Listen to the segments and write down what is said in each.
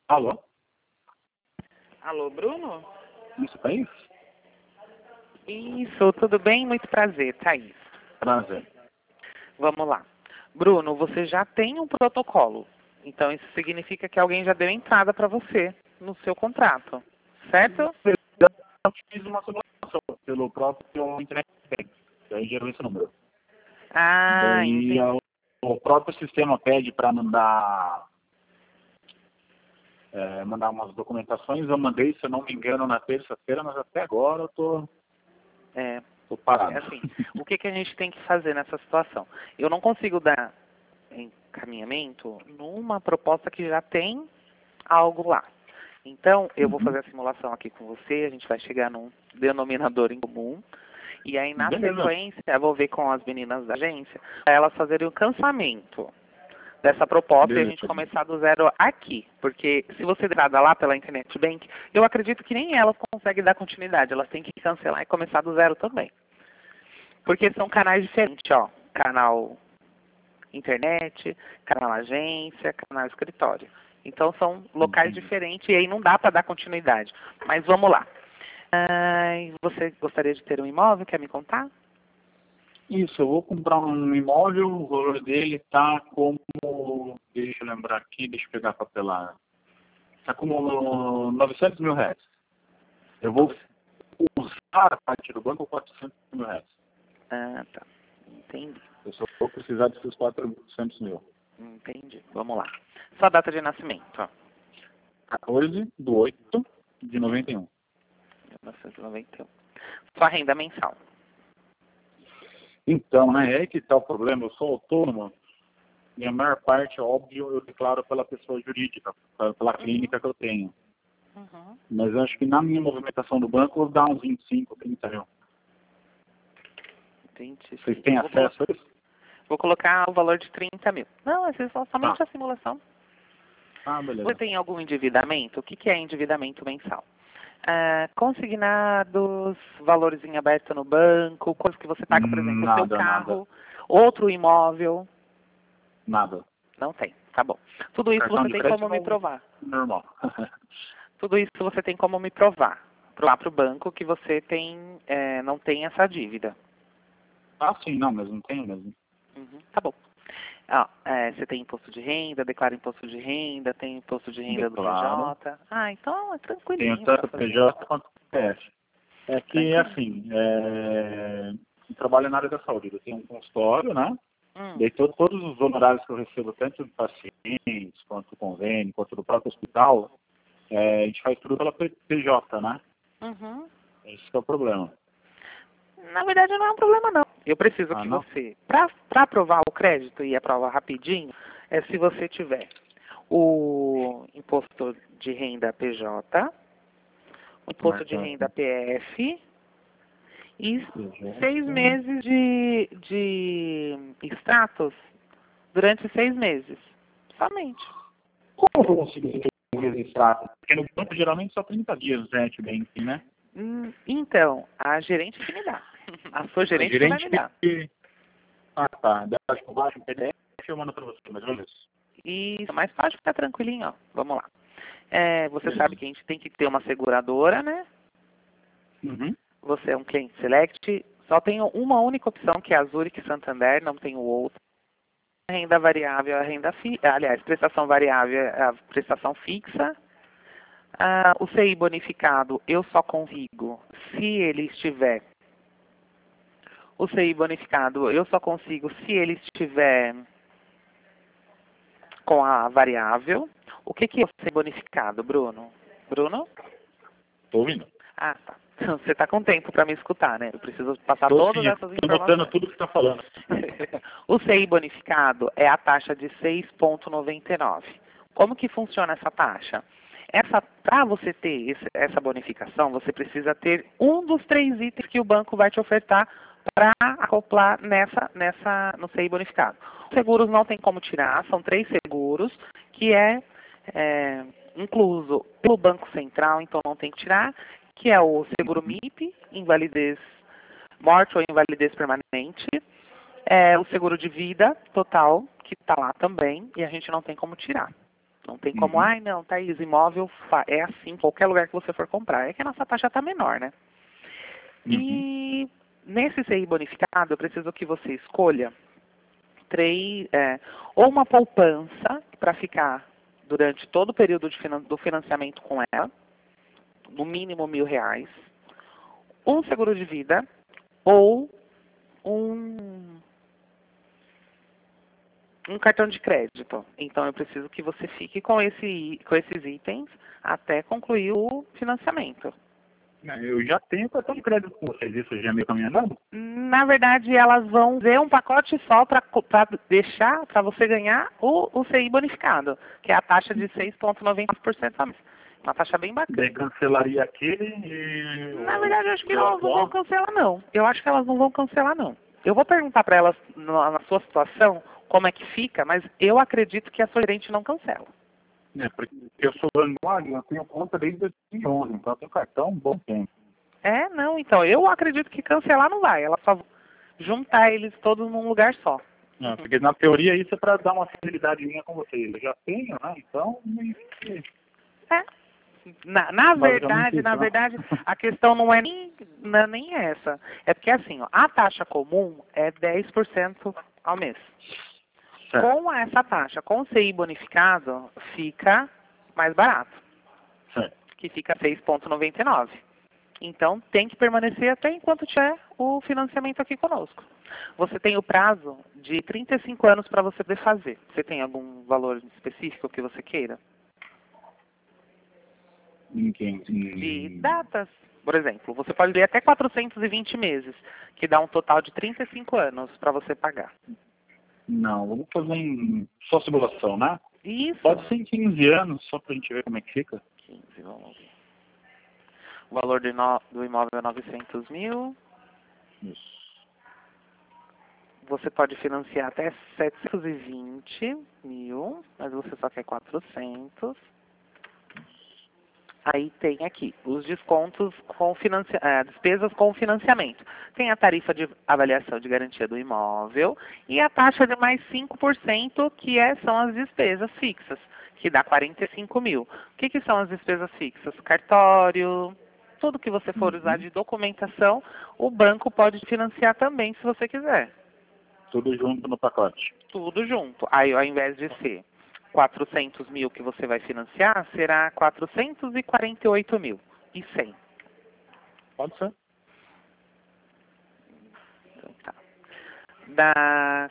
Alô? Alô, Bruno? Isso, Thaís? Isso, tudo bem? Muito prazer, Thaís. Prazer. Vamos lá. Bruno, você já tem um protocolo. Então, isso significa que alguém já deu entrada para você no seu contrato, certo? Eu fiz uma simulação pelo próprio Internet Bank. Daí gerou esse número. Ah, Daí entendi. o próprio sistema pede para mandar umas documentações. Eu mandei, se eu não me engano, na terça-feira, mas até agora eu tô É, parado. assim, o que a gente tem que fazer nessa situação? Eu não consigo dar encaminhamento numa proposta que já tem algo lá. Então, eu vou Uhum. fazer a simulação aqui com você, a gente vai chegar num denominador em comum. E aí, na Beleza. sequência, eu vou ver com as meninas da agência, para elas fazerem o cancelamento dessa proposta e a Beleza. gente começar do zero aqui. Porque se você entrada lá pela Internet Bank, eu acredito que nem elas conseguem dar continuidade. Elas têm que cancelar e começar do zero também. Porque são canais diferentes, ó. Canal internet, canal agência, canal escritório. Então são locais Entendi. diferentes e aí não dá para dar continuidade. Mas vamos lá. Você gostaria de ter um imóvel? Quer me contar? Isso, eu vou comprar um imóvel, o valor dele tá como, deixa eu lembrar aqui, deixa eu pegar a papelada. Tá como 900 mil reais. Eu vou usar a parte do banco 400 mil reais. Ah, tá. Entendi. Eu só vou precisar desses 400 mil. Entendi. Vamos lá. Sua data de nascimento, ó. 14/8/91. 1991. Sua renda mensal. Então, né, é aí que está o problema. Eu sou autônomo e a maior parte, óbvio, eu declaro pela pessoa jurídica, pela clínica que eu tenho. Uhum. Mas eu acho que na minha movimentação do banco dá uns 25, 30 mil. Entendi. Vocês têm acesso a isso? Vou colocar o valor de 30 mil. Não, é somente Tá. a simulação. Ah, Você beleza. tem algum endividamento? O que é endividamento mensal? Consignados, valores em aberto no banco, coisas que você paga, por exemplo, o seu Nada. carro, outro imóvel. Nada. Não tem, tá bom. Tudo isso Cartão você de tem crédito como me provar. normal. Tudo isso você tem como me provar. Provar para o banco que você não tem essa dívida. Ah, sim, não, mas não tem mesmo. Uhum, tá bom. Você tem imposto de renda, declara imposto de renda, tem imposto de renda do Declaro. PJ. Então é Tenho tranquilinho para tanto fazer. PJ quanto PF. É que, Tranquilinho. assim, eu trabalho na área da saúde. Eu tenho um consultório, né? Hum, Daí todos os honorários que eu recebo, tanto de pacientes, quanto do convênio, quanto do próprio hospital, a gente faz tudo pela PJ, né? uhum. Esse que é o problema. Na verdade não é um problema não. Eu preciso Ah, que não? você, para aprovar o crédito e aprovar rapidinho, é se você tiver o imposto de renda PJ, o imposto de Marca renda PF e PJ. 6 meses de status durante 6 meses. Somente. Como eu vou conseguir registrar? Porque no banco geralmente só 30 dias, gente, bem, né? Então, a gerente que me dá. A sua A gerente que vai gerente me dar. que... Ah, tá. Daí eu baixo um PDF e eu mando pra você, mas olha isso. Isso, mas pode ficar tranquilinho, ó. Vamos lá. Você sabe Beleza. que a gente tem que ter uma seguradora, né? Uhum. Você é um cliente select. Só tem uma única opção, que é a Zurich Santander, não tem o outro. A renda variável, a renda aliás, prestação variável, é a prestação fixa. O CI bonificado, eu só consigo se ele estiver. O CI bonificado, eu só consigo se ele estiver com a variável. O que é o CI bonificado, Bruno? Bruno? Tô ouvindo. Ah, tá. Então, você está com tempo para me escutar, né? Eu preciso passar Tô todas sim, essas tô notando informações. tudo que você tá falando. O CI bonificado é a taxa de 6,99. Como que funciona essa taxa? Para você ter essa bonificação, você precisa ter um dos 3 itens que o banco vai te ofertar para acoplar no CI bonificado. Os seguros não tem como tirar, são 3 seguros, que é incluso pelo Banco Central, então não tem que tirar, que é o seguro MIP, invalidez, morte ou invalidez permanente, o seguro de vida total, que está lá também, e a gente não tem como tirar. Não tem como, ai não, Thaís, imóvel é assim, qualquer lugar que você for comprar. É que a nossa taxa está menor, né? E nesse CI bonificado, eu preciso que você escolha ou uma poupança para ficar durante todo o período do financiamento com ela, no mínimo R$ 1.000, um seguro de vida ou um cartão de crédito. Então, eu preciso que você fique com esses itens até concluir o financiamento. Eu já tenho cartão de crédito com vocês, isso já é meio caminhando? Na verdade, elas vão ver um pacote só para deixar, para você ganhar o CI bonificado, que é a taxa de 6,90% a mês. Uma taxa bem bacana. Daí cancelaria aquele e... Na verdade, eu acho que elas não vão cancelar, não. Eu acho que elas não vão cancelar, não. Eu vou perguntar para elas, na sua situação, como é que fica, mas eu acredito que a sua gerente não cancela. Porque eu sou anuário, eu tenho conta desde 2011, então eu tenho cartão um bom tempo. Não, então, eu acredito que cancelar não vai. Ela só vai juntar eles todos num lugar só. Porque na teoria isso é para dar uma fidelidade minha com vocês. Eu já tenho, né? Então... Na verdade, a questão não é nem essa. É porque assim, ó, a taxa comum é 10% ao mês. Certo. Com essa taxa, com o CI bonificado, fica mais barato. Certo. Que fica 6,99. Então, tem que permanecer até enquanto tiver o financiamento aqui conosco. Você tem o prazo de 35 anos para você poder fazer. Você tem algum valor específico que você queira? De datas. Por exemplo, você pode ler até 420 meses, que dá um total de 35 anos para você pagar. Não, vamos fazer só simulação, né? Isso. Pode ser em 15 anos, só para a gente ver como é que fica. 15, vamos ver. O valor do imóvel é 900 mil. Isso. Você pode financiar até 720 mil, mas você só quer 400. Aí tem aqui os descontos com despesas com financiamento. Tem a tarifa de avaliação de garantia do imóvel e a taxa de mais 5%, que são as despesas fixas, que dá 45 mil. O que são as despesas fixas? Cartório, tudo que você for usar de documentação, o banco pode financiar também, se você quiser. Tudo junto no pacote? Tudo junto. Aí, ao invés de ser 400 mil que você vai financiar, será 448 mil e 100. Pode ser. Então, tá. Dá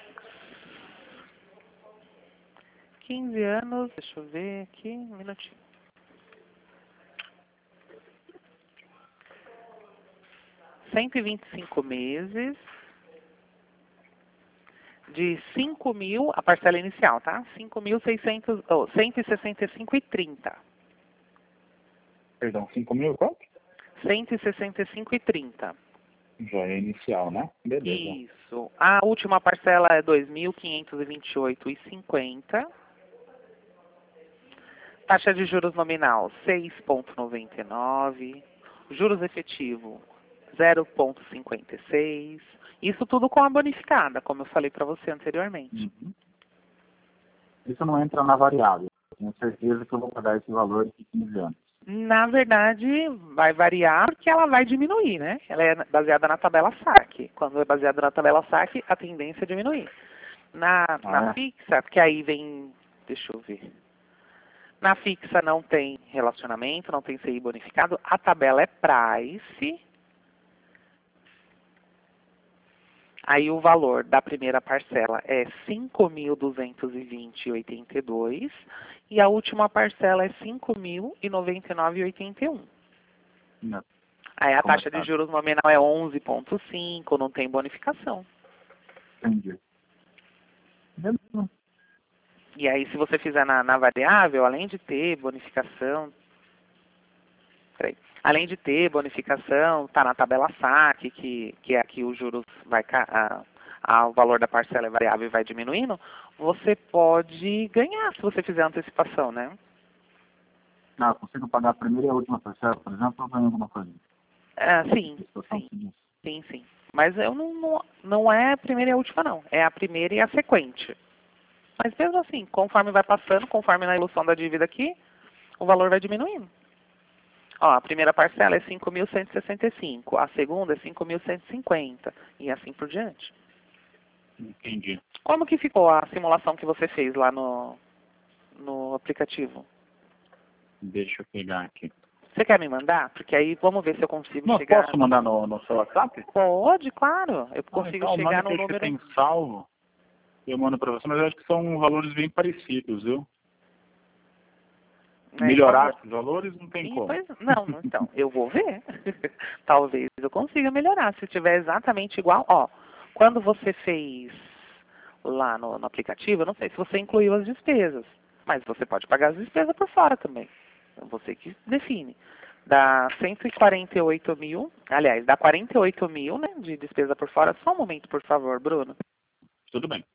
15 anos, deixa eu ver aqui, um minutinho. $125 de 5 mil, a parcela inicial, tá? 165,30. Perdão, 5 mil quanto? 165,30. Já é inicial, né? Beleza. Isso. A última parcela é 2.528,50. Taxa de juros nominal 6,99. Juros efetivo 0,56. Isso tudo com a bonificada, como eu falei para você anteriormente. Isso não entra na variável. Tenho certeza que eu vou pagar esse valor de 15 anos. Na verdade, vai variar porque ela vai diminuir, né? Ela é baseada na tabela SAC. Quando é baseada na tabela SAC, a tendência é diminuir. Na fixa, porque aí vem... Deixa eu ver. Na fixa não tem relacionamento, não tem CI bonificado. A tabela é price. Aí o valor da primeira parcela é 5.220,82 e a última parcela é 5.099,81. Aí a taxa de juros nominal é 11,5, não tem bonificação. Entendi. E aí se você fizer na variável, além de ter bonificação, tá na tabela SAC, que é aqui os juros o valor da parcela é variável e vai diminuindo, você pode ganhar se você fizer antecipação, né? Eu consigo pagar a primeira e a última parcela, por exemplo, ou ganho alguma coisa? Sim. Mas eu não é a primeira e a última, não. É a primeira e a sequente. Mas mesmo assim, conforme vai passando, conforme na evolução da dívida aqui, o valor vai diminuindo. Ó, a primeira parcela é 5.165, a segunda é 5.150 e assim por diante. Entendi. Como que ficou a simulação que você fez lá no aplicativo? Deixa eu pegar aqui. Você quer me mandar? Porque aí vamos ver se eu consigo Não, chegar... posso mandar no seu WhatsApp? Pode, claro. Eu consigo Então, chegar manda no que você número... tem salvo. Eu mando para você, mas eu acho que são valores bem parecidos, viu? Melhorar esses valores não tem como. Pois, não, então, eu vou ver. Talvez eu consiga melhorar. Se tiver exatamente igual, ó, quando você fez lá no aplicativo, eu não sei se você incluiu as despesas, mas você pode pagar as despesas por fora também. Você que define. Dá 148 mil, aliás, dá 48 mil, né, de despesa por fora. Só um momento, por favor, Bruno. Tudo bem.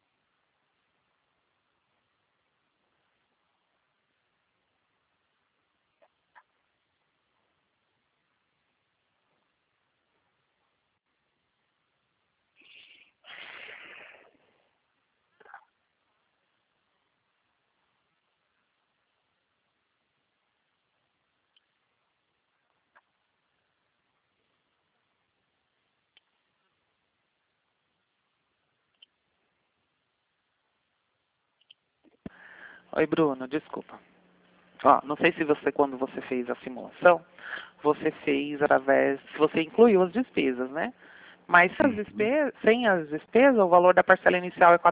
Oi, Bruno, desculpa. Ó, não sei se você, quando você fez a simulação, você fez através, se você incluiu as despesas, né? Mas sem as despesas, o valor da parcela inicial é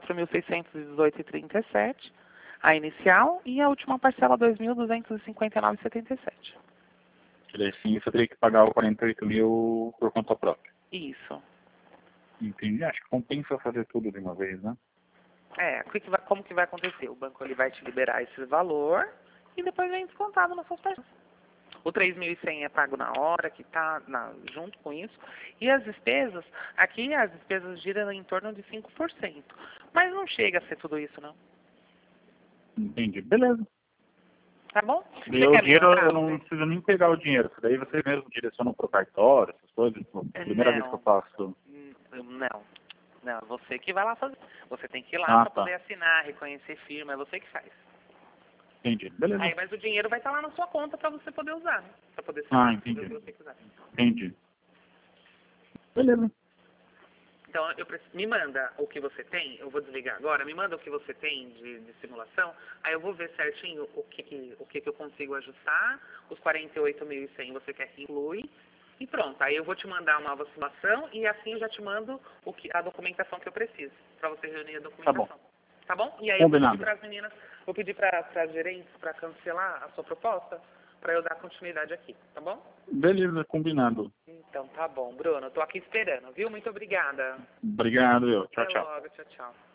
4.618,37, a inicial, e a última parcela 2.259,77. Assim, você teria que pagar o 48 mil por conta própria. Isso. Entendi. Acho que compensa fazer tudo de uma vez, né? Como que vai acontecer? O banco ele vai te liberar esse valor e depois vem descontado nas suas parcelas. O 3.100 é pago na hora, que está junto com isso. E as despesas, aqui as despesas giram em torno de 5%. Mas não chega a ser tudo isso, não. Entendi. Beleza. Tá bom? O dinheiro, eu não preciso nem pegar o dinheiro. Isso daí você mesmo direciona pro cartório, essas coisas. Primeira vez que eu faço. Não, você que vai lá fazer. Você tem que ir lá para poder assinar, reconhecer firma, é você que faz. Entendi. Beleza. Aí, mas o dinheiro vai estar lá na sua conta para você poder usar, né? Para poder saber entendi. o que você quiser. Entendi. Beleza. Então, me manda o que você tem, eu vou desligar agora, me manda o que você tem de simulação, aí eu vou ver certinho o que eu consigo ajustar, os 48.100 você quer que inclui, e pronto. Aí eu vou te mandar uma nova simulação e assim eu já te mando a documentação que eu preciso, para você reunir a documentação. Tá bom? E aí eu vou pedir para as meninas, vou pedir para as gerentes para cancelar a sua proposta, para eu dar continuidade aqui, tá bom? Beleza, combinado. Então tá bom, Bruno, eu tô aqui esperando, viu? Muito obrigada. Obrigado, eu. Tchau, Até tchau. logo, tchau, tchau.